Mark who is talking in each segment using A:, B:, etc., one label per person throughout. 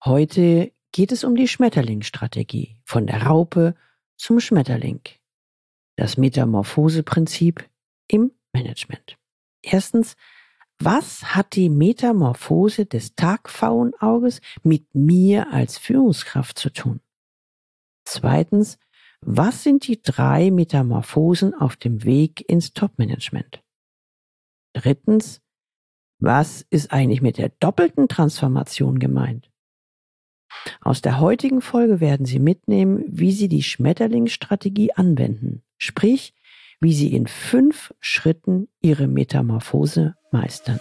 A: Heute geht es um die Schmetterlingsstrategie, von der Raupe zum Schmetterling. Das Metamorphoseprinzip im Management. Erstens, was hat die Metamorphose des Tagpfauenauges mit mir als Führungskraft zu tun? Zweitens, was sind die 3 Metamorphosen auf dem Weg ins Top-Management? Drittens, was ist eigentlich mit der doppelten Transformation gemeint? Aus der heutigen Folge werden Sie mitnehmen, wie Sie die Schmetterlingsstrategie anwenden, sprich, wie Sie in 5 Schritten Ihre Metamorphose meistern.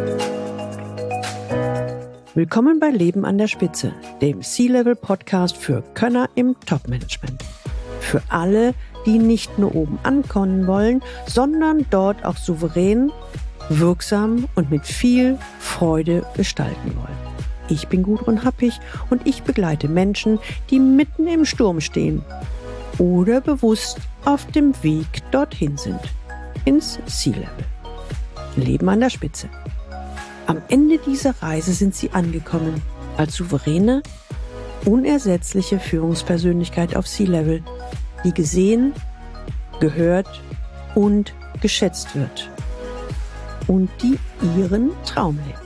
A: Willkommen bei Leben an der Spitze, dem C-Level-Podcast für Könner im Top-Management. Für alle, die nicht nur oben ankommen wollen, sondern dort auch souverän, wirksam und mit viel Freude gestalten wollen. Ich bin Gudrun Happig und ich begleite Menschen, die mitten im Sturm stehen oder bewusst auf dem Weg dorthin sind, ins C-Level. Leben an der Spitze. Am Ende dieser Reise sind sie angekommen, als souveräne, unersetzliche Führungspersönlichkeit auf C-Level, die gesehen, gehört und geschätzt wird und die ihren Traum lebt.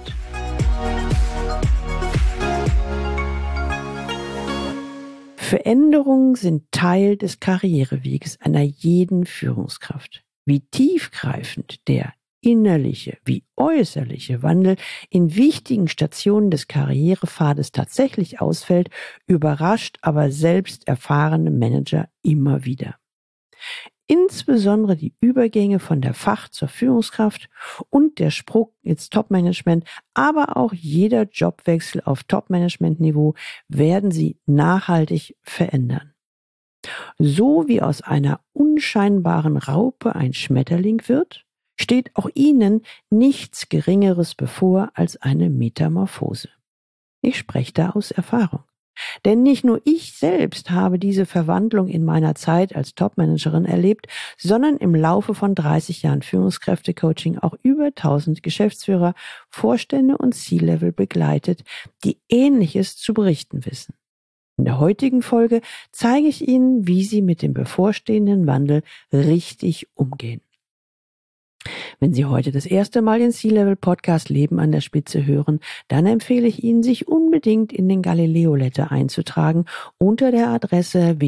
A: Veränderungen sind Teil des Karriereweges einer jeden Führungskraft. Wie tiefgreifend der innerliche wie äußerliche Wandel in wichtigen Stationen des Karrierepfades tatsächlich ausfällt, überrascht aber selbst erfahrene Manager immer wieder. Insbesondere die Übergänge von der Fach- zur Führungskraft und der Sprung ins Top-Management, aber auch jeder Jobwechsel auf Top-Management-Niveau werden sie nachhaltig verändern. So wie aus einer unscheinbaren Raupe ein Schmetterling wird, steht auch Ihnen nichts Geringeres bevor als eine Metamorphose. Ich spreche da aus Erfahrung. Denn nicht nur ich selbst habe diese Verwandlung in meiner Zeit als Topmanagerin erlebt, sondern im Laufe von 30 Jahren Führungskräftecoaching auch über 1000 Geschäftsführer, Vorstände und C-Level begleitet, die Ähnliches zu berichten wissen. In der heutigen Folge zeige ich Ihnen, wie Sie mit dem bevorstehenden Wandel richtig umgehen. Wenn Sie heute das erste Mal den C-Level-Podcast Leben an der Spitze hören, dann empfehle ich Ihnen, sich unbedingt in den Galileo-Letter einzutragen unter der Adresse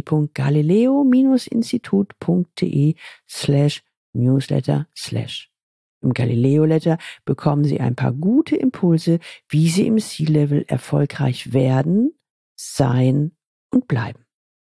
A: www.galileo-institut.de/newsletter/. Im Galileo-Letter bekommen Sie ein paar gute Impulse, wie Sie im C-Level erfolgreich werden, sein und bleiben.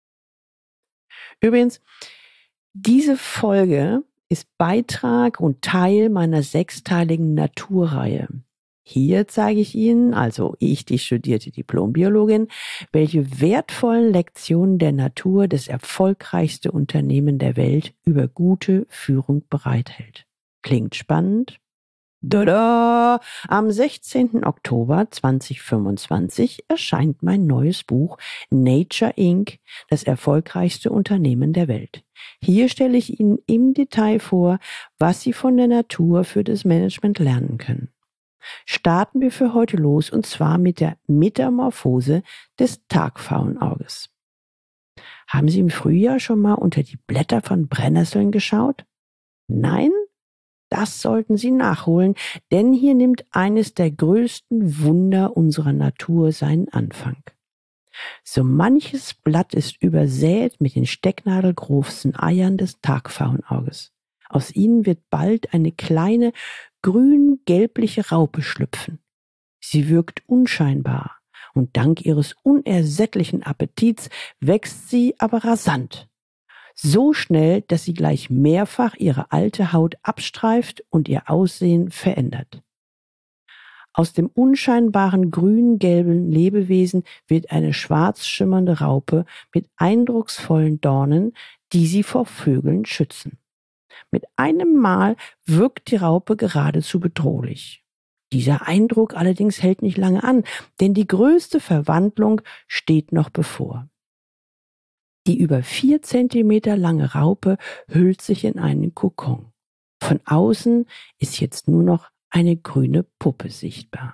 A: Übrigens, diese Folge ist Beitrag und Teil meiner 6-teiligen Naturreihe. Hier zeige ich Ihnen, also ich, die studierte Diplombiologin, welche wertvollen Lektionen der Natur das erfolgreichste Unternehmen der Welt über gute Führung bereithält. Klingt spannend? Tada! Am 16. Oktober 2025 erscheint mein neues Buch Nature Inc., das erfolgreichste Unternehmen der Welt. Hier stelle ich Ihnen im Detail vor, was Sie von der Natur für das Management lernen können. Starten wir für heute los, und zwar mit der Metamorphose des Tagpfauenauges. Haben Sie im Frühjahr schon mal unter die Blätter von Brennnesseln geschaut? Nein? Das sollten Sie nachholen, denn hier nimmt eines der größten Wunder unserer Natur seinen Anfang. So manches Blatt ist übersät mit den stecknadelgroßen Eiern des Tagpfauenauges. Aus ihnen wird bald eine kleine, grün-gelbliche Raupe schlüpfen. Sie wirkt unscheinbar und dank ihres unersättlichen Appetits wächst sie aber rasant. So schnell, dass sie gleich mehrfach ihre alte Haut abstreift und ihr Aussehen verändert. Aus dem unscheinbaren grün-gelben Lebewesen wird eine schwarz schimmernde Raupe mit eindrucksvollen Dornen, die sie vor Vögeln schützen. Mit einem Mal wirkt die Raupe geradezu bedrohlich. Dieser Eindruck allerdings hält nicht lange an, denn die größte Verwandlung steht noch bevor. Die über 4 Zentimeter lange Raupe hüllt sich in einen Kokon. Von außen ist jetzt nur noch eine grüne Puppe sichtbar.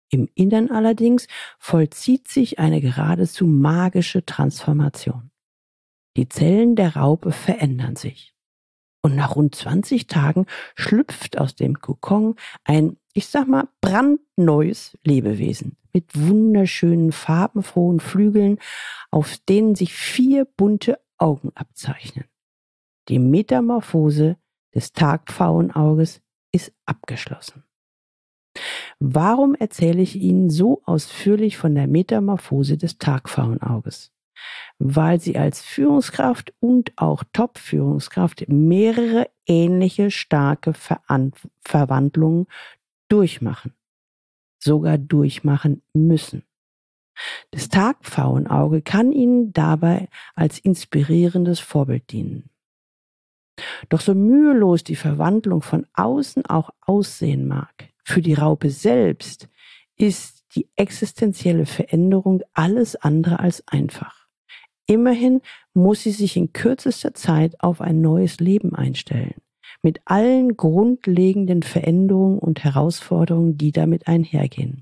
A: Im Innern allerdings vollzieht sich eine geradezu magische Transformation. Die Zellen der Raupe verändern sich. Und nach rund 20 Tagen schlüpft aus dem Kokon ein, ich sag mal, brandneues Lebewesen mit wunderschönen, farbenfrohen Flügeln, auf denen sich 4 bunte Augen abzeichnen. Die Metamorphose des Tagpfauenauges ist abgeschlossen. Warum erzähle ich Ihnen so ausführlich von der Metamorphose des Tagpfauenauges? Weil Sie als Führungskraft und auch Top-Führungskraft mehrere ähnliche starke Verwandlungen durchmachen, sogar durchmachen müssen. Das Tagpfauenauge kann Ihnen dabei als inspirierendes Vorbild dienen. Doch so mühelos die Verwandlung von außen auch aussehen mag, für die Raupe selbst ist die existenzielle Veränderung alles andere als einfach. Immerhin muss sie sich in kürzester Zeit auf ein neues Leben einstellen, mit allen grundlegenden Veränderungen und Herausforderungen, die damit einhergehen.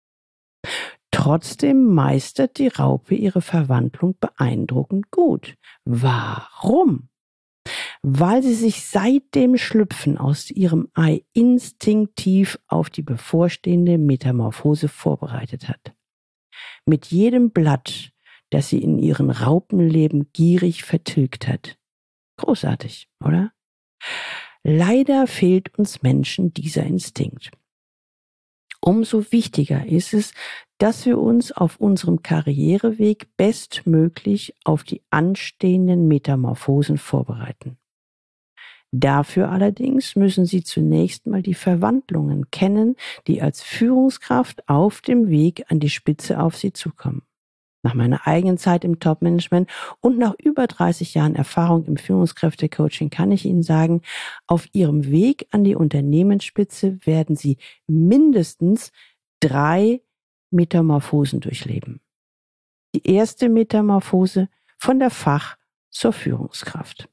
A: Trotzdem meistert die Raupe ihre Verwandlung beeindruckend gut. Warum? Weil sie sich seit dem Schlüpfen aus ihrem Ei instinktiv auf die bevorstehende Metamorphose vorbereitet hat. Mit jedem Blatt, das sie in ihrem Raupenleben gierig vertilgt hat. Großartig, oder? Leider fehlt uns Menschen dieser Instinkt. Umso wichtiger ist es, dass wir uns auf unserem Karriereweg bestmöglich auf die anstehenden Metamorphosen vorbereiten. Dafür allerdings müssen Sie zunächst mal die Verwandlungen kennen, die als Führungskraft auf dem Weg an die Spitze auf Sie zukommen. Nach meiner eigenen Zeit im Top-Management und nach über 30 Jahren Erfahrung im Führungskräftecoaching kann ich Ihnen sagen, auf Ihrem Weg an die Unternehmensspitze werden Sie mindestens 3 Metamorphosen durchleben. Die erste Metamorphose von der Fach- zur Führungskraft.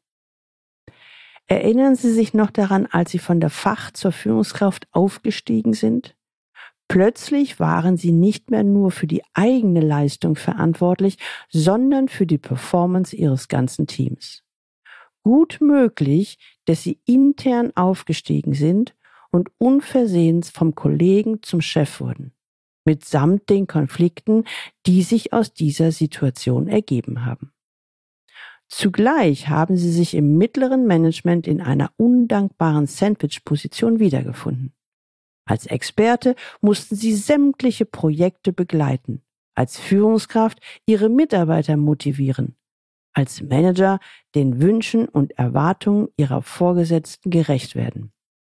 A: Erinnern Sie sich noch daran, als Sie von der Fach- zur Führungskraft aufgestiegen sind? Plötzlich waren Sie nicht mehr nur für die eigene Leistung verantwortlich, sondern für die Performance Ihres ganzen Teams. Gut möglich, dass Sie intern aufgestiegen sind und unversehens vom Kollegen zum Chef wurden, mitsamt den Konflikten, die sich aus dieser Situation ergeben haben. Zugleich haben Sie sich im mittleren Management in einer undankbaren Sandwich-Position wiedergefunden. Als Experte mussten Sie sämtliche Projekte begleiten, als Führungskraft Ihre Mitarbeiter motivieren, als Manager den Wünschen und Erwartungen Ihrer Vorgesetzten gerecht werden.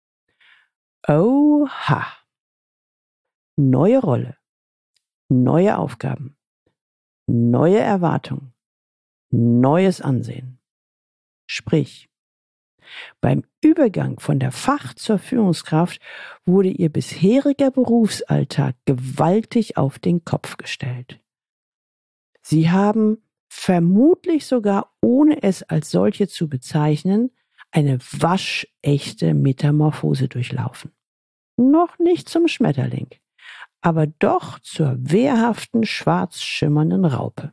A: Oha! Neue Rolle, neue Aufgaben, neue Erwartungen, neues Ansehen. Sprich, beim Übergang von der Fach- zur Führungskraft wurde Ihr bisheriger Berufsalltag gewaltig auf den Kopf gestellt. Sie haben vermutlich sogar, ohne es als solche zu bezeichnen, eine waschechte Metamorphose durchlaufen. Noch nicht zum Schmetterling, aber doch zur wehrhaften, schwarz schimmernden Raupe.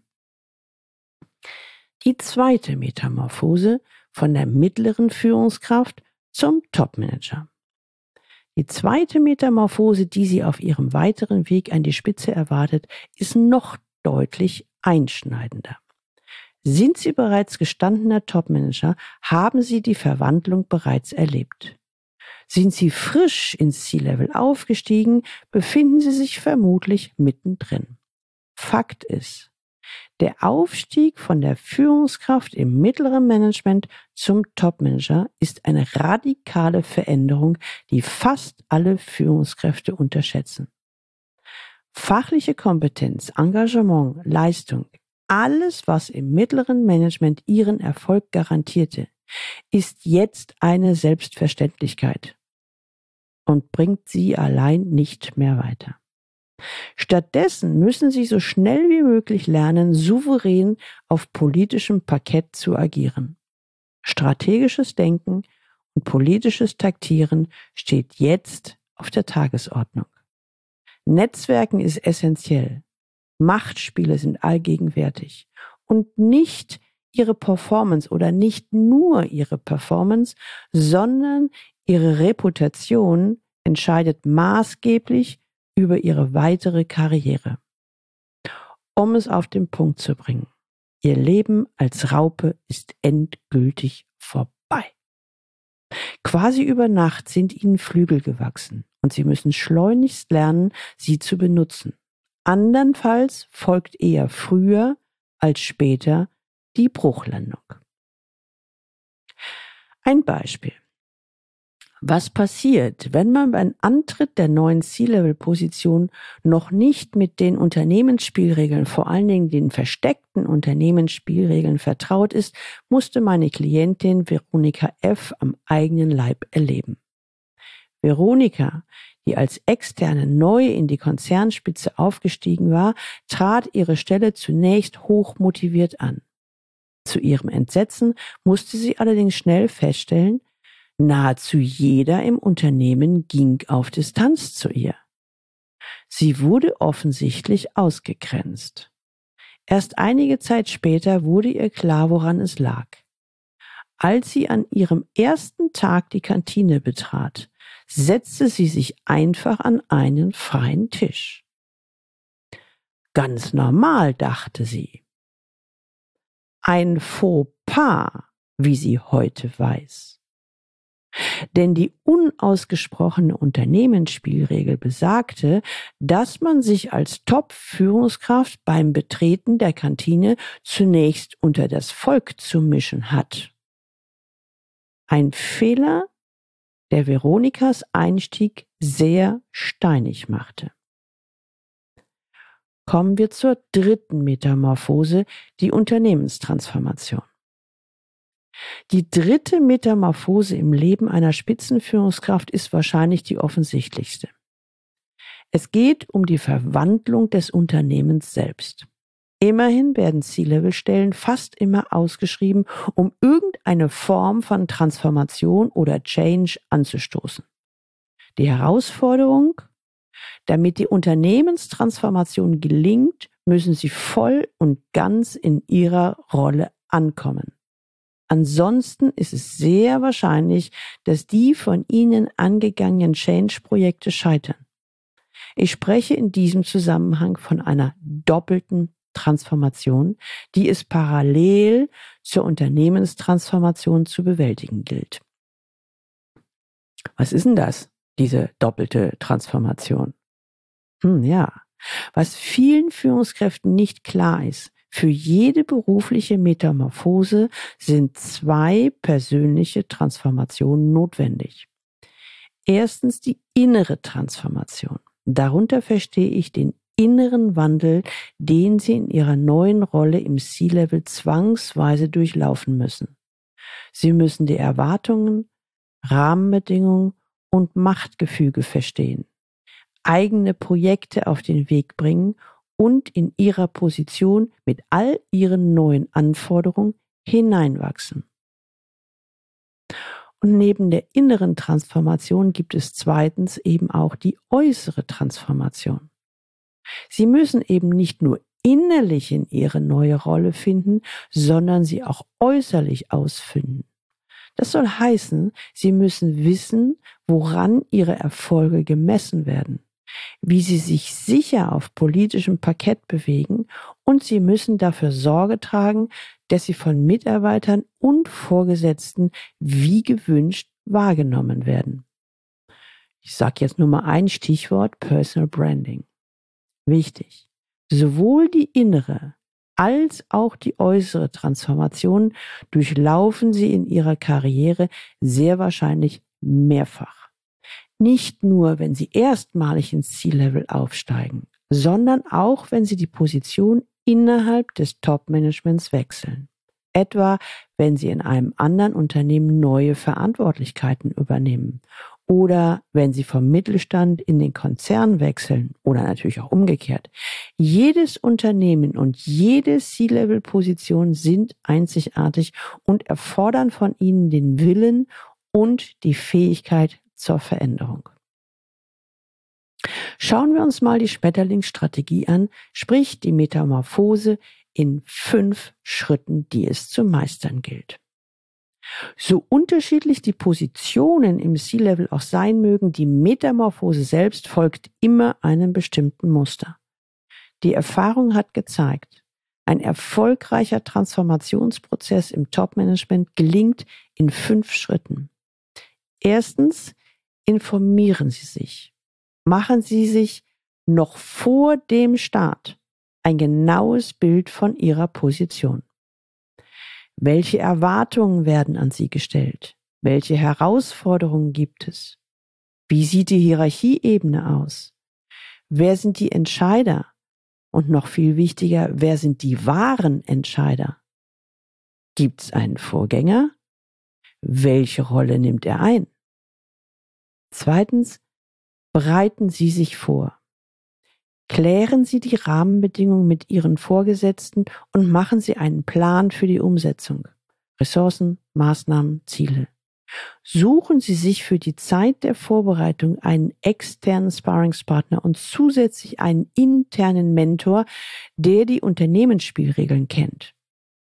A: Die zweite Metamorphose von der mittleren Führungskraft zum Topmanager. Die zweite Metamorphose, die Sie auf Ihrem weiteren Weg an die Spitze erwartet, ist noch deutlich einschneidender. Sind Sie bereits gestandener Topmanager, haben Sie die Verwandlung bereits erlebt. Sind Sie frisch ins C-Level aufgestiegen, befinden Sie sich vermutlich mittendrin. Fakt ist, der Aufstieg von der Führungskraft im mittleren Management zum Topmanager ist eine radikale Veränderung, die fast alle Führungskräfte unterschätzen. Fachliche Kompetenz, Engagement, Leistung, alles, was im mittleren Management Ihren Erfolg garantierte, ist jetzt eine Selbstverständlichkeit und bringt Sie allein nicht mehr weiter. Stattdessen müssen Sie so schnell wie möglich lernen, souverän auf politischem Parkett zu agieren. Strategisches Denken und politisches Taktieren steht jetzt auf der Tagesordnung. Netzwerken ist essentiell. Machtspiele sind allgegenwärtig. Und nicht ihre Performance oder nicht nur ihre Performance, sondern ihre Reputation entscheidet maßgeblich über ihre weitere Karriere. Um es auf den Punkt zu bringen: Ihr Leben als Raupe ist endgültig vorbei. Quasi über Nacht sind ihnen Flügel gewachsen und sie müssen schleunigst lernen, sie zu benutzen. Andernfalls folgt eher früher als später die Bruchlandung. Ein Beispiel. Was passiert, wenn man beim Antritt der neuen C-Level-Position noch nicht mit den Unternehmensspielregeln, vor allen Dingen den versteckten Unternehmensspielregeln vertraut ist, musste meine Klientin Veronika F. am eigenen Leib erleben. Veronika, die als Externe neu in die Konzernspitze aufgestiegen war, trat ihre Stelle zunächst hochmotiviert an. Zu ihrem Entsetzen musste sie allerdings schnell feststellen, nahezu jeder im Unternehmen ging auf Distanz zu ihr. Sie wurde offensichtlich ausgegrenzt. Erst einige Zeit später wurde ihr klar, woran es lag. Als sie an ihrem ersten Tag die Kantine betrat, setzte sie sich einfach an einen freien Tisch. Ganz normal, dachte sie. Ein Fauxpas, wie sie heute weiß. Denn die unausgesprochene Unternehmensspielregel besagte, dass man sich als Top-Führungskraft beim Betreten der Kantine zunächst unter das Volk zu mischen hat. Ein Fehler, der Veronikas Einstieg sehr steinig machte. Kommen wir zur dritten Metamorphose, die Unternehmenstransformation. Die dritte Metamorphose im Leben einer Spitzenführungskraft ist wahrscheinlich die offensichtlichste. Es geht um die Verwandlung des Unternehmens selbst. Immerhin werden C-Level-Stellen fast immer ausgeschrieben, um irgendeine Form von Transformation oder Change anzustoßen. Die Herausforderung: Damit die Unternehmenstransformation gelingt, müssen Sie voll und ganz in Ihrer Rolle ankommen. Ansonsten ist es sehr wahrscheinlich, dass die von Ihnen angegangenen Change-Projekte scheitern. Ich spreche in diesem Zusammenhang von einer doppelten Transformation, die es parallel zur Unternehmenstransformation zu bewältigen gilt. Was ist denn das, diese doppelte Transformation? Was vielen Führungskräften nicht klar ist: Für jede berufliche Metamorphose sind 2 persönliche Transformationen notwendig. Erstens die innere Transformation. Darunter verstehe ich den inneren Wandel, den Sie in Ihrer neuen Rolle im C-Level zwangsweise durchlaufen müssen. Sie müssen die Erwartungen, Rahmenbedingungen und Machtgefüge verstehen, eigene Projekte auf den Weg bringen und in ihrer Position mit all ihren neuen Anforderungen hineinwachsen. Und neben der inneren Transformation gibt es zweitens eben auch die äußere Transformation. Sie müssen eben nicht nur innerlich in ihre neue Rolle finden, sondern sie auch äußerlich ausfinden. Das soll heißen, Sie müssen wissen, woran Ihre Erfolge gemessen werden, wie Sie sich sicher auf politischem Parkett bewegen, und Sie müssen dafür Sorge tragen, dass Sie von Mitarbeitern und Vorgesetzten wie gewünscht wahrgenommen werden. Ich sage jetzt nur mal ein Stichwort: Personal Branding. Wichtig. Sowohl die innere als auch die äußere Transformation durchlaufen Sie in Ihrer Karriere sehr wahrscheinlich mehrfach. Nicht nur, wenn Sie erstmalig ins C-Level aufsteigen, sondern auch, wenn Sie die Position innerhalb des Top-Managements wechseln. Etwa, wenn Sie in einem anderen Unternehmen neue Verantwortlichkeiten übernehmen oder wenn Sie vom Mittelstand in den Konzern wechseln oder natürlich auch umgekehrt. Jedes Unternehmen und jede C-Level-Position sind einzigartig und erfordern von Ihnen den Willen und die Fähigkeit zur Veränderung. Schauen wir uns mal die Schmetterlingsstrategie an, sprich die Metamorphose in 5 Schritten, die es zu meistern gilt. So unterschiedlich die Positionen im C-Level auch sein mögen, die Metamorphose selbst folgt immer einem bestimmten Muster. Die Erfahrung hat gezeigt, ein erfolgreicher Transformationsprozess im Top-Management gelingt in 5 Schritten. Erstens, informieren Sie sich. Machen Sie sich noch vor dem Start ein genaues Bild von Ihrer Position. Welche Erwartungen werden an Sie gestellt? Welche Herausforderungen gibt es? Wie sieht die Hierarchieebene aus? Wer sind die Entscheider? Und noch viel wichtiger, wer sind die wahren Entscheider? Gibt es einen Vorgänger? Welche Rolle nimmt er ein? Zweitens, bereiten Sie sich vor. Klären Sie die Rahmenbedingungen mit Ihren Vorgesetzten und machen Sie einen Plan für die Umsetzung. Ressourcen, Maßnahmen, Ziele. Suchen Sie sich für die Zeit der Vorbereitung einen externen Sparringspartner und zusätzlich einen internen Mentor, der die Unternehmensspielregeln kennt.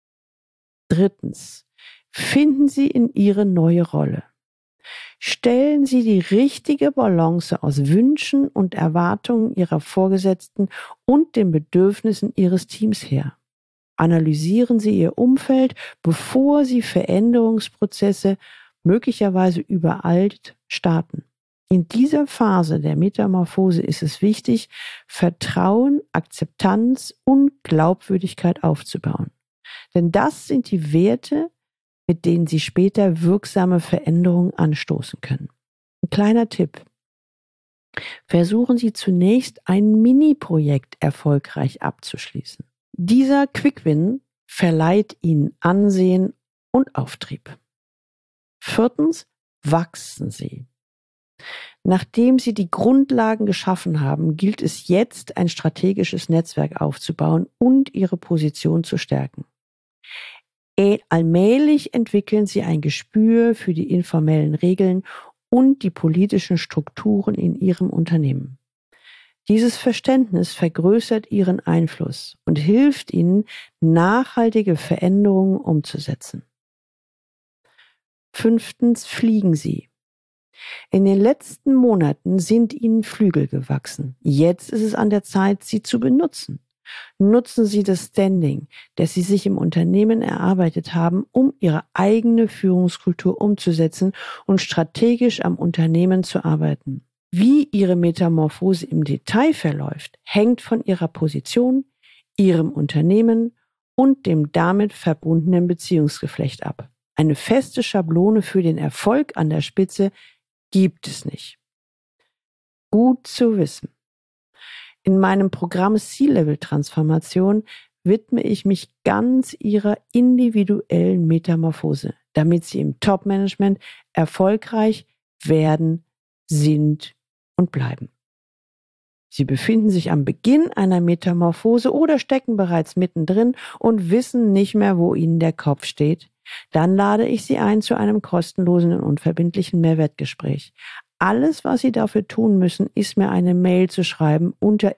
A: Drittens, finden Sie in Ihre neue Rolle. Stellen Sie die richtige Balance aus Wünschen und Erwartungen Ihrer Vorgesetzten und den Bedürfnissen Ihres Teams her. Analysieren Sie Ihr Umfeld, bevor Sie Veränderungsprozesse möglicherweise übereilt starten. In dieser Phase der Metamorphose ist es wichtig, Vertrauen, Akzeptanz und Glaubwürdigkeit aufzubauen. Denn das sind die Werte, mit denen Sie später wirksame Veränderungen anstoßen können. Ein kleiner Tipp. Versuchen Sie zunächst ein Mini-Projekt erfolgreich abzuschließen. Dieser Quick-Win verleiht Ihnen Ansehen und Auftrieb. Viertens, wachsen Sie. Nachdem Sie die Grundlagen geschaffen haben, gilt es jetzt, ein strategisches Netzwerk aufzubauen und Ihre Position zu stärken. Allmählich entwickeln Sie ein Gespür für die informellen Regeln und die politischen Strukturen in Ihrem Unternehmen. Dieses Verständnis vergrößert Ihren Einfluss und hilft Ihnen, nachhaltige Veränderungen umzusetzen. Fünftens, fliegen Sie. In den letzten Monaten sind Ihnen Flügel gewachsen. Jetzt ist es an der Zeit, sie zu benutzen. Nutzen Sie das Standing, das Sie sich im Unternehmen erarbeitet haben, um Ihre eigene Führungskultur umzusetzen und strategisch am Unternehmen zu arbeiten. Wie Ihre Metamorphose im Detail verläuft, hängt von Ihrer Position, Ihrem Unternehmen und dem damit verbundenen Beziehungsgeflecht ab. Eine feste Schablone für den Erfolg an der Spitze gibt es nicht. Gut zu wissen. In meinem Programm C-Level-Transformation widme ich mich ganz Ihrer individuellen Metamorphose, damit Sie im Top-Management erfolgreich werden, sind und bleiben. Sie befinden sich am Beginn einer Metamorphose oder stecken bereits mittendrin und wissen nicht mehr, wo Ihnen der Kopf steht. Dann lade ich Sie ein zu einem kostenlosen und unverbindlichen Mehrwertgespräch. Alles, was Sie dafür tun müssen, ist mir eine Mail zu schreiben unter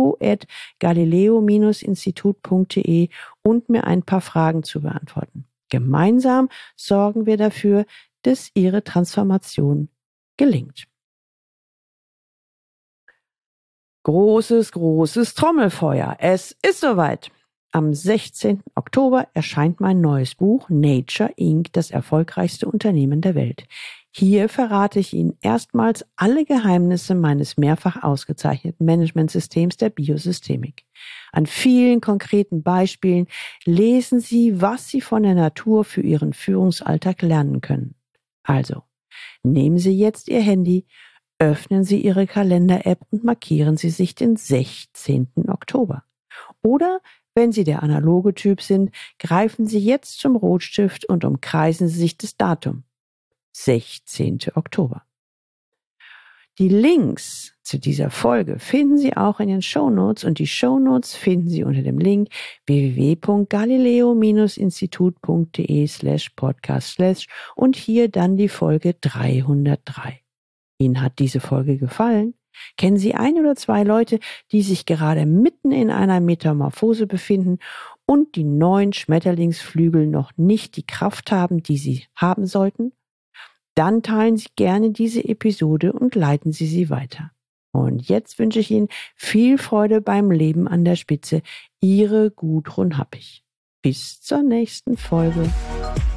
A: info@galileo-institut.de und mir ein paar Fragen zu beantworten. Gemeinsam sorgen wir dafür, dass Ihre Transformation gelingt. Großes Trommelfeuer. Es ist soweit. Am 16. Oktober erscheint mein neues Buch Nature Inc., das erfolgreichste Unternehmen der Welt. Hier verrate ich Ihnen erstmals alle Geheimnisse meines mehrfach ausgezeichneten Managementsystems der Biosystemik. An vielen konkreten Beispielen lesen Sie, was Sie von der Natur für Ihren Führungsalltag lernen können. Also, nehmen Sie jetzt Ihr Handy, öffnen Sie Ihre Kalender-App und markieren Sie sich den 16. Oktober. Oder, wenn Sie der analoge Typ sind, greifen Sie jetzt zum Rotstift und umkreisen Sie sich das Datum. 16. Oktober. Die Links zu dieser Folge finden Sie auch in den Shownotes und die Shownotes finden Sie unter dem Link www.galileo-institut.de/podcast/ und hier dann die Folge 303. Ihnen hat diese Folge gefallen? Kennen Sie ein oder zwei Leute, die sich gerade mitten in einer Metamorphose befinden und die neuen Schmetterlingsflügel noch nicht die Kraft haben, die sie haben sollten? Dann teilen Sie gerne diese Episode und leiten Sie sie weiter. Und jetzt wünsche ich Ihnen viel Freude beim Leben an der Spitze. Ihre Gudrun Happig. Bis zur nächsten Folge.